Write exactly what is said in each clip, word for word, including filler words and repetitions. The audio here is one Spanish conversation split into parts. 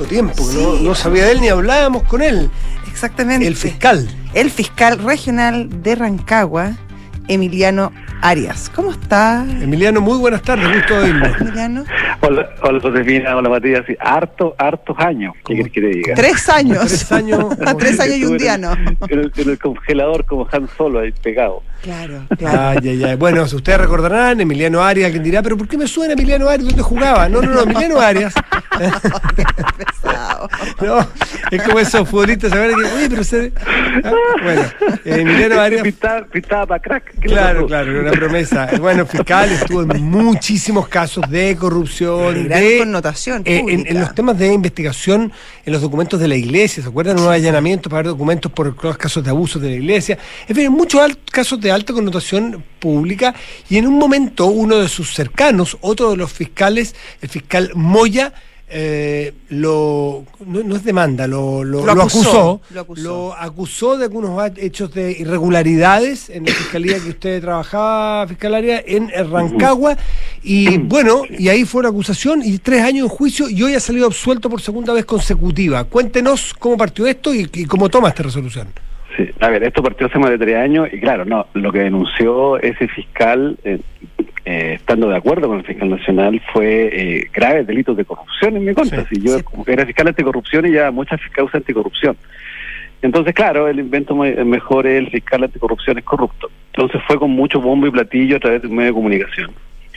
tanto tiempo, Sí. no, no sabía de él ni hablábamos con él. Exactamente. El fiscal. El fiscal regional de Rancagua, Emiliano Arias. ¿Cómo está? Emiliano, muy buenas tardes, gusto de oírlo. Emiliano. Hola, hola Josefina, hola Matías. Sí, harto, hartos años, ¿qué quieres que te diga? Tres años. Tres años. A tres años y un Estuve día, en ¿no? el- En el, en el congelador como Han Solo ahí pegado. Claro, claro. Ay, ay, ay. Bueno, si ustedes recordarán, Emiliano Arias, alguien dirá, pero ¿por qué me suena Emiliano Arias? ¿Dónde jugaba? No, no, no, Emiliano Arias. Qué pesado. No, es como esos futbolistas, ¿saben? Que, oye, pero se... Ah, bueno, eh, Emiliano Arias. Pintaba, pintaba para crack. ¿Qué le Claro, pasó? claro, era una promesa. Bueno, fiscal estuvo en muchísimos casos de corrupción, De gran de, connotación eh, en, pública. en los temas de investigación, en los documentos de la iglesia, ¿se acuerdan? Unos allanamientos para ver documentos por los casos de abusos de la iglesia. En fin, muchos al- casos de alta connotación pública, y en un momento uno de sus cercanos, otro de los fiscales, el fiscal Moya, eh, lo no, no es demanda, lo, lo, Lo lo acusó, acusó, lo acusó. lo acusó de algunos hechos de irregularidades en la fiscalía que usted trabajaba, fiscalaria, en Rancagua, y bueno, y ahí fue la acusación y tres años en juicio, y hoy ha salido absuelto por segunda vez consecutiva. Cuéntenos cómo partió esto y, y cómo toma esta resolución. Sí, a ver, esto partió hace más de tres años y claro, no, lo que denunció ese fiscal, eh, eh, estando de acuerdo con el fiscal nacional, fue eh, graves delitos de corrupción en mi contra. Sí, si yo sí. era fiscal anticorrupción y ya muchas causas anticorrupción. Entonces, claro, el invento me- mejor es el fiscal anticorrupción es corrupto. Entonces fue con mucho bombo y platillo a través de un medio de comunicación.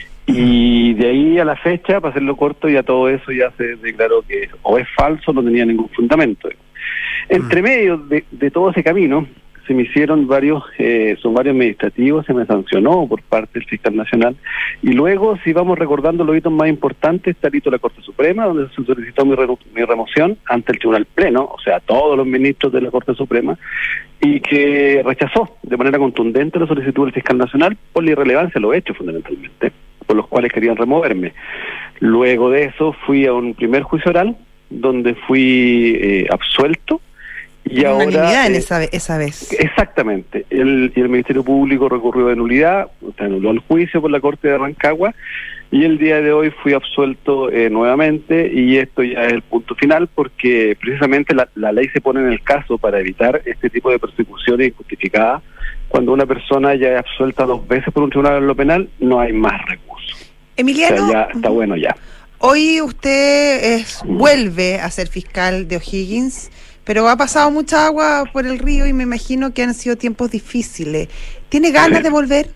Y de ahí a la fecha, para hacerlo corto, ya todo eso ya se declaró que o es falso, no tenía ningún fundamento. Entre medio de, de todo ese camino, se me hicieron varios eh, sumarios administrativos, se me sancionó por parte del fiscal nacional, y luego, si vamos recordando los hitos más importantes, está el hito de la Corte Suprema, donde se solicitó mi, remo- mi remoción ante el Tribunal Pleno, o sea, todos los ministros de la Corte Suprema, y que rechazó de manera contundente la solicitud del fiscal nacional por la irrelevancia de los hechos, fundamentalmente, por los cuales querían removerme. Luego de eso, fui a un primer juicio oral, donde fui eh, absuelto, y ahora, Unanimidad en eh, esa, ve- esa vez. exactamente. El, y el Ministerio Público recurrió de nulidad, se anuló el juicio por la Corte de Rancagua, y el día de hoy fui absuelto eh, nuevamente, y esto ya es el punto final, porque precisamente la, la ley se pone en el caso para evitar este tipo de persecuciones injustificadas. Cuando una persona ya es absuelta dos veces por un tribunal en lo penal, no hay más recursos. O Emiliano, sea, ya está bueno ya. hoy usted es, vuelve a ser fiscal de O'Higgins, pero ha pasado mucha agua por el río y me imagino que han sido tiempos difíciles. ¿Tiene ganas Sí. de volver?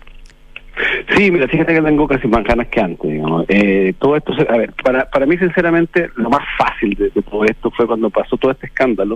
Sí, mira, fíjate que tengo casi más ganas que antes, digamos. Eh, todo esto, se- a ver, para, para mí sinceramente lo más fácil de, de todo esto fue cuando pasó todo este escándalo,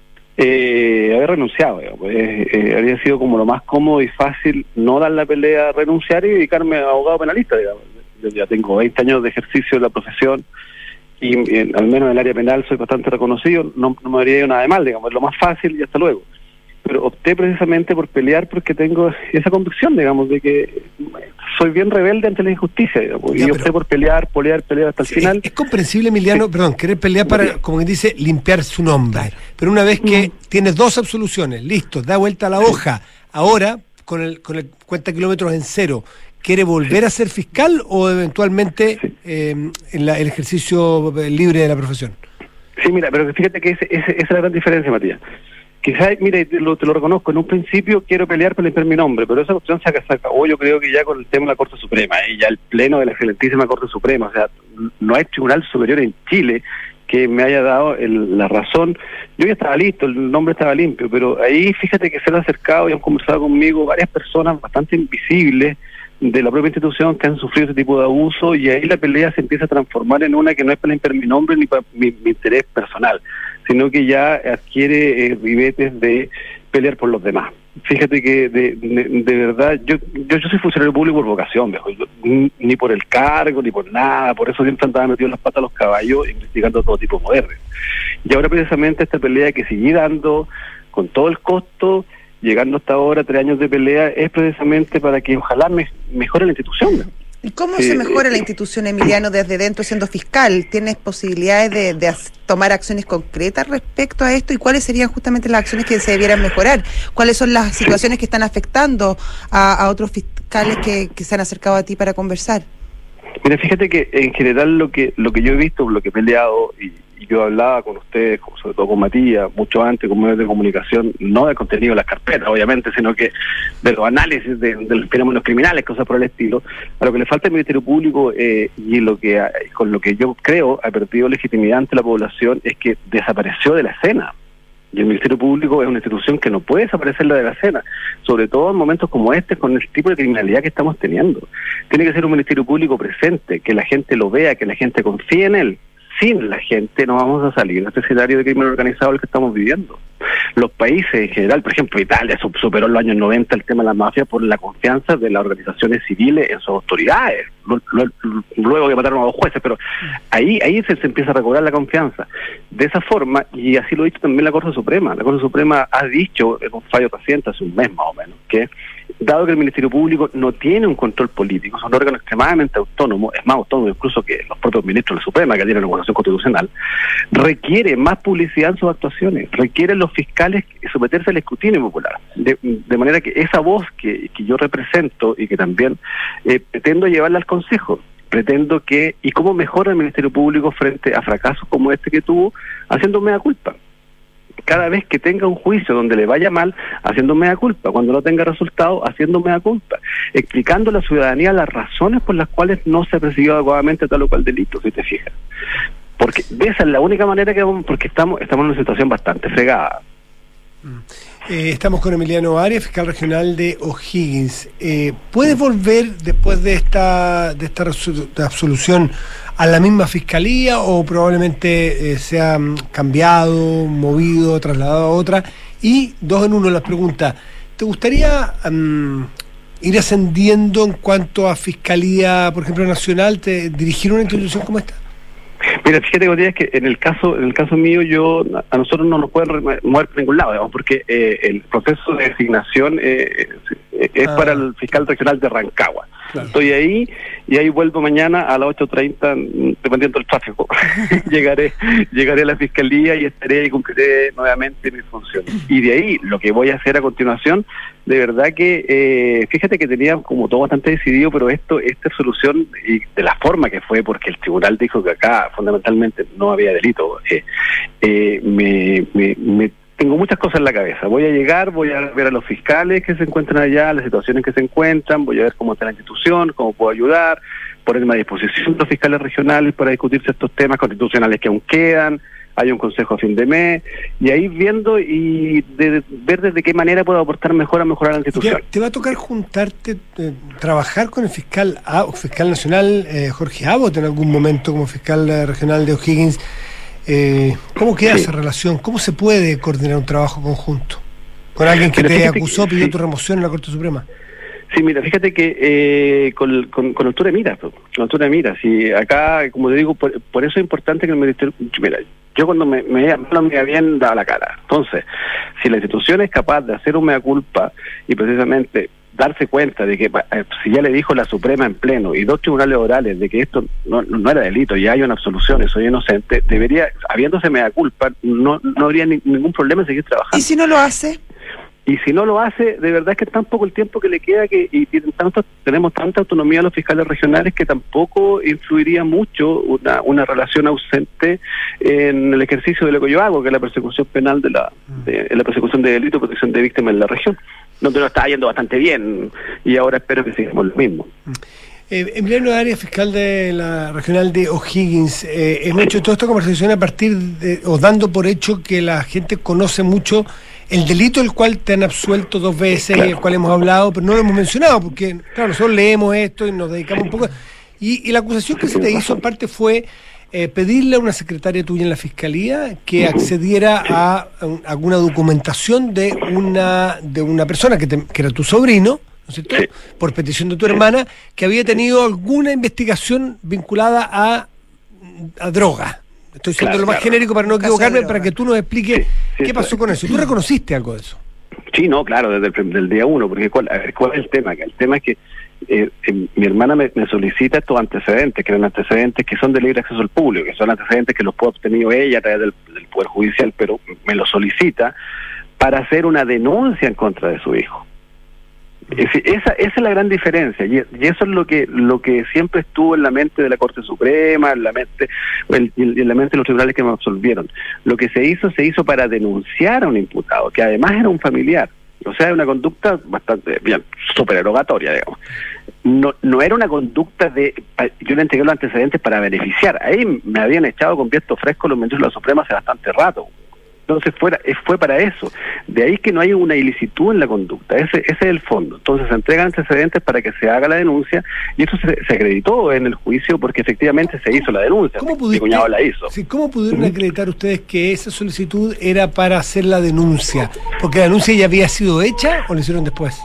eh, haber renunciado, digamos. Eh, eh, habría sido como lo más cómodo y fácil no dar la pelea, renunciar y dedicarme a abogado penalista, digamos. Yo ya tengo veinte años de ejercicio de la profesión y eh, al menos en el área penal soy bastante reconocido, no, no me habría ido nada de mal, digamos, es lo más fácil y hasta luego. Pero opté precisamente por pelear porque tengo esa convicción, digamos, de que soy bien rebelde ante la injusticia, digamos, Ya, y pero- opté por pelear, pelear, pelear hasta el Sí, final. Es, es comprensible, Emiliano, perdón, querer pelear para, como quien dice, limpiar su nombre. Pero una vez que tienes dos absoluciones, listo, da vuelta a la hoja, ahora, con el, con el cuenta kilómetros en cero, ¿quiere volver a ser fiscal o eventualmente eh, en la- el ejercicio libre de la profesión? Sí, mira, pero fíjate que ese, ese- esa es la gran diferencia, Matías. Quizás, mira, y te lo, te lo reconozco, en un principio quiero pelear por limpiar mi nombre, pero esa cuestión se, se acabó, yo creo que ya con el tema de la Corte Suprema, y ya el pleno de la excelentísima Corte Suprema, o sea, no hay tribunal superior en Chile que me haya dado el- la razón. Yo ya estaba listo, el nombre estaba limpio, pero ahí fíjate que se han acercado y han conversado conmigo varias personas bastante invisibles de la propia institución que han sufrido ese tipo de abuso, y ahí la pelea se empieza a transformar en una que no es para limpiar mi nombre ni para mi, mi interés personal, sino que ya adquiere eh, ribetes de pelear por los demás. Fíjate que de, de, de verdad, yo, yo yo soy funcionario público por vocación, viejo, yo, ni, ni por el cargo, ni por nada, por eso siempre andaba metido en las patas a los caballos, investigando todo tipo de poderes. Y ahora precisamente esta pelea que seguí dando, con todo el costo, llegando hasta ahora, tres años de pelea, es precisamente para que ojalá me, mejore la institución, viejo. ¿Y cómo Eh, se mejora eh, la institución, Emiliano, desde dentro siendo fiscal? ¿Tienes posibilidades de, de as- tomar acciones concretas respecto a esto? ¿Y cuáles serían justamente las acciones que se debieran mejorar? ¿Cuáles son las situaciones que están afectando a, a otros fiscales que, que se han acercado a ti para conversar? Mira, fíjate que en general lo que lo que yo he visto, lo que he peleado y, y yo hablaba con ustedes, sobre todo con Matías, mucho antes con medios de comunicación, no del contenido de las carpetas, obviamente, sino que de los análisis de, de los fenómenos criminales, cosas por el estilo. A lo que le falta al Ministerio Público eh, y lo que con lo que yo creo ha perdido legitimidad ante la población es que desapareció de la escena. Y el Ministerio Público es una institución que no puede desaparecer de la escena, sobre todo en momentos como este, con el tipo de criminalidad que estamos teniendo. Tiene que ser un Ministerio Público presente, que la gente lo vea, que la gente confíe en él. Sin la gente no vamos a salir de este escenario de crimen organizado el que estamos viviendo. Los países en general, por ejemplo Italia superó en los años noventa el tema de la mafia por la confianza de las organizaciones civiles en sus autoridades, luego que mataron a dos jueces, pero ahí ahí se, se empieza a recobrar la confianza. De esa forma, y así lo ha dicho también la Corte Suprema, la Corte Suprema ha dicho en un fallo reciente, hace un mes más o menos, que dado que el Ministerio Público no tiene un control político, es un órgano extremadamente autónomo, es más autónomo incluso que los propios ministros de la Suprema, que tienen regulación constitucional, requiere más publicidad en sus actuaciones, requieren los fiscales someterse al escrutinio popular, de, de manera que esa voz que, que yo represento y que también eh, pretendo llevarla al Consejo, pretendo que, y cómo mejora el Ministerio Público frente a fracasos como este que tuvo, haciendo mea culpa. Cada vez que tenga un juicio donde le vaya mal, haciendo mea culpa, cuando no tenga resultado, haciendo mea culpa, explicando a la ciudadanía las razones por las cuales no se persiguió adecuadamente tal o cual delito, si te fijas. Porque de esa es la única manera que vamos, porque estamos, estamos en una situación bastante fregada. Eh, estamos con Emiliano Arias, fiscal regional de O'Higgins. Eh, ¿Puedes volver después de esta de esta absolución a la misma fiscalía o probablemente eh, sea cambiado, movido, trasladado a otra? Y dos en uno las preguntas. ¿Te gustaría um, ir ascendiendo en cuanto a fiscalía, por ejemplo, nacional, te, dirigir una institución como esta? Mira, fíjate, Matías, que en el caso en el caso mío, yo a nosotros no nos pueden mover por ningún lado, digamos, porque eh, el proceso de designación eh, es ah. para el fiscal regional de Rancagua. Claro. Estoy ahí y ahí vuelvo mañana a las ocho treinta, dependiendo del tráfico. llegaré llegaré a la fiscalía y estaré y cumpliré nuevamente mis funciones. Y de ahí, lo que voy a hacer a continuación, de verdad que, eh, fíjate que tenía como todo bastante decidido, pero esto esta solución, y de la forma que fue, porque el tribunal dijo que acá fundamentalmente no había delito, eh, eh, me, me, me tengo muchas cosas en la cabeza. Voy a llegar, voy a ver a los fiscales que se encuentran allá, las situaciones que se encuentran, voy a ver cómo está la institución, cómo puedo ayudar, ponerme a disposición de los fiscales regionales para discutirse estos temas constitucionales que aún quedan. Hay un consejo a fin de mes, y ahí viendo y de, de, ver desde qué manera puedo aportar mejor a mejorar la institución. ¿Te va a tocar juntarte, eh, trabajar con el fiscal a, fiscal nacional eh, Jorge Abbott en algún momento como fiscal eh, regional de O'Higgins? Eh, ¿Cómo queda sí. esa relación? ¿Cómo se puede coordinar un trabajo conjunto con alguien que Pero te acusó, pidió sí. tu remoción en la Corte Suprema? Sí, mira, fíjate que eh, con, con, con altura de miras, con altura de miras, y acá, como te digo, por, por eso es importante que el Ministerio... Mira, yo cuando me, me, no me habían dado la cara. Entonces, si la institución es capaz de hacer un mea culpa y precisamente darse cuenta de que eh, si ya le dijo la Suprema en pleno y dos tribunales orales de que esto no, no era delito y hay una absolución, soy inocente, debería, habiéndose mea culpa, no, no habría ni, ningún problema en seguir trabajando. ¿Y si no lo hace? Y si no lo hace, de verdad es que tan poco el tiempo que le queda que y tienen tanto, tenemos tanta autonomía los fiscales regionales que tampoco influiría mucho una, una relación ausente en el ejercicio de lo que yo hago, que es la persecución penal de la de, la persecución de delito y protección de víctimas en la región, donde nos está yendo bastante bien y ahora espero que sigamos lo mismo. Eh, Emiliano Arias, fiscal de la regional de O'Higgins, eh, hemos hecho toda esta conversación a partir de, o dando por hecho que la gente conoce mucho el delito del cual te han absuelto dos veces, claro, y el cual hemos hablado, pero no lo hemos mencionado, porque claro, nosotros leemos esto y nos dedicamos un poco... Y, y la acusación que se te hizo en parte fue eh, pedirle a una secretaria tuya en la Fiscalía que accediera a, a alguna documentación de una de una persona que, te, que era tu sobrino, ¿no es cierto?, por petición de tu hermana, que había tenido alguna investigación vinculada a, a droga. Estoy siendo claro, lo más claro. genérico para no equivocarme, para que tú nos expliques sí, sí, qué pasó con eso. ¿Tú reconociste algo de eso? Sí, no, claro, desde el del día uno, porque ¿cuál, a ver, ¿cuál es el tema? El tema es que eh, eh, mi hermana me, me solicita estos antecedentes, que eran antecedentes que son de libre acceso al público, que son antecedentes que los puede obtener ella a través del, del Poder Judicial, pero me los solicita para hacer una denuncia en contra de su hijo. Es decir, esa, esa es la gran diferencia, y, y eso es lo que lo que siempre estuvo en la mente de la Corte Suprema, en la mente en, en la mente de los tribunales que me absolvieron. Lo que se hizo, se hizo para denunciar a un imputado, que además era un familiar. O sea, una conducta bastante, bien, supererogatoria, digamos. No, no era una conducta de, yo le entregué los antecedentes para beneficiar. Ahí me habían echado con viento fresco los ministros de la Suprema hace bastante rato. Entonces fuera, fue para eso. De ahí que no hay una ilicitud en la conducta. Ese, ese es el fondo. Entonces se entregan antecedentes para que se haga la denuncia, y eso se, se acreditó en el juicio porque efectivamente se hizo la denuncia. ¿Cómo Mi pudiste, cuñado la hizo. sí, ¿Cómo pudieron acreditar ustedes que esa solicitud era para hacer la denuncia? ¿Porque la denuncia ya había sido hecha o la hicieron después?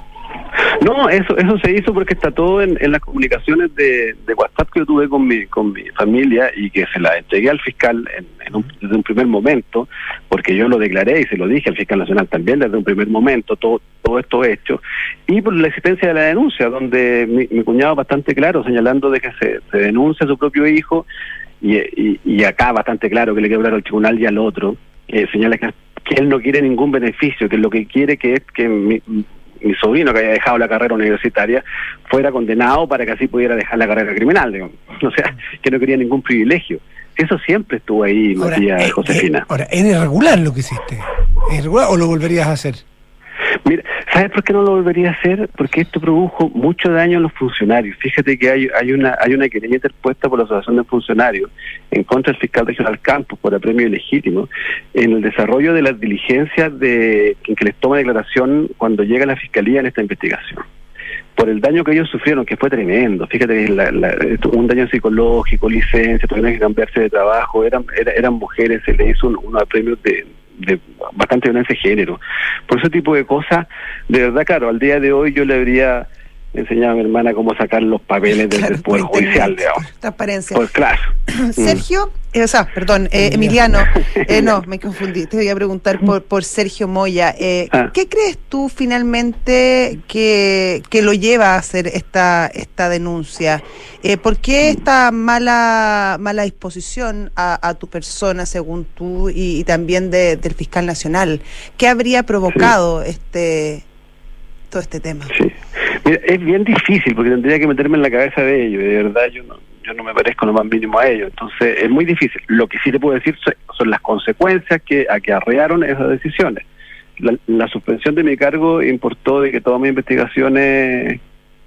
No, eso eso se hizo porque está todo en, en las comunicaciones de, de WhatsApp que yo tuve con mi con mi familia, y que se la entregué al fiscal en, en un, desde un primer momento, porque yo lo declaré y se lo dije al fiscal nacional también desde un primer momento, todo todo esto hecho, y por la existencia de la denuncia, donde mi, mi cuñado bastante claro, señalando de que se, se denuncia a su propio hijo, y, y, y acá bastante claro que le quedó claro al tribunal y al otro, que señala que, que él no quiere ningún beneficio, que lo que quiere que es que mi, mi sobrino, que había dejado la carrera universitaria, fuera condenado para que así pudiera dejar la carrera criminal, digamos. O sea, que no quería ningún privilegio. Eso siempre estuvo ahí, Ahora, Matías, eh, Josefina. Eh, ahora, ¿es irregular lo que hiciste? ¿Es irregular o lo volverías a hacer? Mira, ¿sabes por qué no lo volvería a hacer? Porque esto produjo mucho daño a los funcionarios. Fíjate que hay hay una hay una querella interpuesta por la Asociación de Funcionarios en contra del fiscal regional Campos por apremio ilegítimo en el desarrollo de las diligencias de en que les toma declaración cuando llega la Fiscalía en esta investigación. Por el daño que ellos sufrieron, que fue tremendo. Fíjate que la, la, un daño psicológico, licencia, tuvieron que cambiarse de trabajo, eran era, eran mujeres, se le hizo un, unos apremios de... de bastante violencia de género. Por ese tipo de cosas, de verdad, claro, al día de hoy yo le habría enseñado a mi hermana cómo sacar los papeles del, Claro, del Poder por Judicial, internet, digamos. transparencia. Pues claro. Sergio, eh, o sea, perdón, eh, Emiliano, eh, no, me confundí, te voy a preguntar por, por Sergio Moya. Eh, Ah. ¿Qué crees tú finalmente que, que lo lleva a hacer esta esta denuncia? Eh, ¿Por qué esta mala mala disposición a, a tu persona, según tú, y, y también de, del fiscal nacional? ¿Qué habría provocado sí. este todo este tema? Sí. Mira, es bien difícil porque tendría que meterme en la cabeza de ellos, y de verdad yo no yo no me parezco lo más mínimo a ellos, entonces es muy difícil. Lo que sí te puedo decir son, son las consecuencias que a que arrearon esas decisiones. La, la suspensión de mi cargo importó de que todas mis investigaciones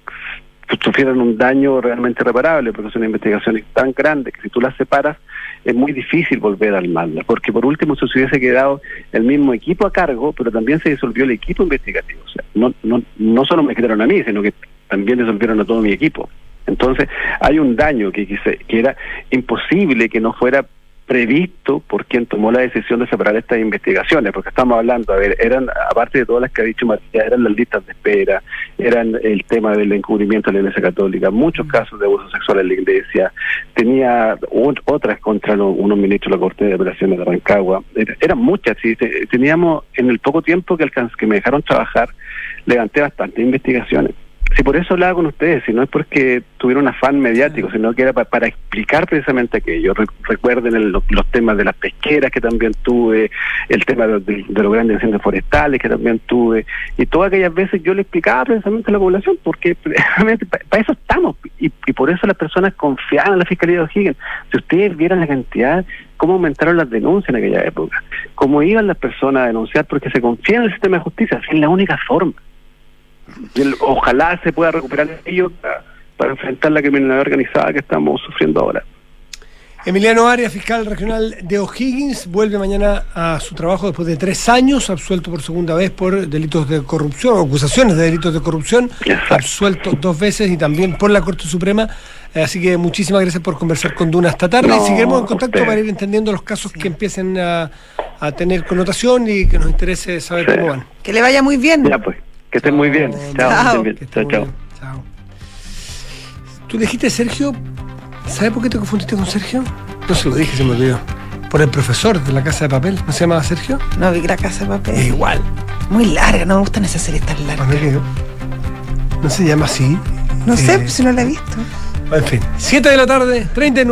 sufrieran un daño realmente irreparable, porque son investigaciones tan grandes que si tú las separas es muy difícil volver a armarlas, porque por último se hubiese quedado el mismo equipo a cargo, pero también se disolvió el equipo investigativo. O sea, no no no solo me quitaron a mí, sino que también disolvieron a todo mi equipo. Entonces hay un daño que, que, se, que era imposible que no fuera previsto por quien tomó la decisión de separar estas investigaciones, porque estamos hablando, a ver, eran, aparte de todas las que ha dicho Matías, eran las listas de espera, eran el tema del encubrimiento de la Iglesia Católica, muchos casos de abuso sexual en la Iglesia, tenía un, otras contra los, unos ministros de la Corte de Apelaciones de Rancagua, era, eran muchas, sí, teníamos, en el poco tiempo que, alcanz, que me dejaron trabajar, levanté bastantes investigaciones. Si por eso hablaba con ustedes, si no es porque tuvieron un afán mediático, sino que era para, para explicar precisamente aquello. Re, recuerden el, los, los temas de las pesqueras que también tuve, el tema de, de, de los grandes incendios forestales que también tuve, y todas aquellas veces yo le explicaba precisamente a la población, porque precisamente para, para eso estamos, y, y por eso las personas confiaban en la Fiscalía de O'Higgins. Si ustedes vieran la cantidad, cómo aumentaron las denuncias en aquella época, cómo iban las personas a denunciar, porque se confían en el sistema de justicia, es la única forma. Y el, ojalá se pueda recuperar ello para, para enfrentar la criminalidad organizada que estamos sufriendo ahora. Emiliano Arias, fiscal regional de O'Higgins, vuelve mañana a su trabajo después de tres años, absuelto por segunda vez por delitos de corrupción, o acusaciones de delitos de corrupción, Exacto. absuelto dos veces y también por la Corte Suprema. Así que muchísimas gracias por conversar con Duna esta tarde, no, y seguiremos en contacto usted. para ir entendiendo los casos que empiecen a, a tener connotación y que nos interese saber sí. cómo van. Que le vaya muy bien. Ya pues. Que estén muy bien. Chao. Chao. Bien. Chao, chao. Chao. Tú dijiste Sergio. ¿Sabes por qué te confundiste con Sergio? No se lo dije, se me olvidó. Por el profesor de La Casa de Papel. ¿No se llamaba Sergio? No vi La Casa de Papel. Es igual. Muy larga, no me gustan esas series tan largas. Bueno, no se llama así. No eh, sé, si no la he visto. En fin, siete de la tarde, treinta y nueve.